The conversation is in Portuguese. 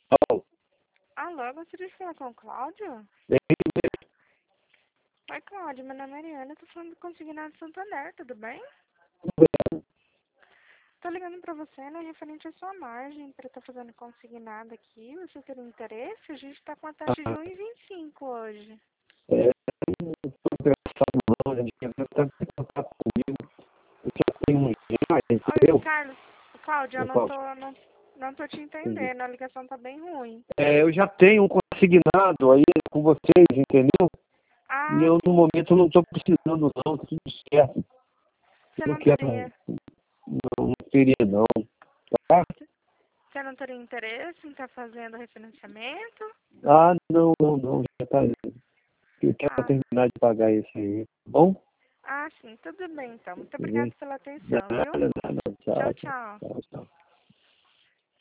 Oh, Alô, gostaria de falar com o Cláudio? é ele mesmo. Oi, Cláudio, meu nome é Ariana, tô falando do Consignado Santander, tudo bem? Tô ligando pra você, né, referente à sua margem, pra estar fazendo consignado aqui. Você teria interesse? A gente tá com a taxa de Ah, 1,25 hoje. é, não estou interessado não, a gente está em contato comigo. Eu já tenho um reais, Oi, entendeu? Carlos. Cláudio, eu Eu falo, não tô te entendi. entendendo, a ligação tá bem ruim. Eu já tenho um consignado aí com vocês, entendeu? E Ah, eu, no sim, momento, não estou precisando não, tá tudo certo. você Eu não não quero, teria, não queria não, tá? você não teria interesse em estar fazendo refinanciamento? Ah, não, já tá. Eu quero Ah, terminar de pagar esse aí, tá bom? sim, tudo bem então. Muito Tudo bem? obrigada pela atenção, viu? Nada, nada, Tchau, tchau, tchau. tchau, tchau.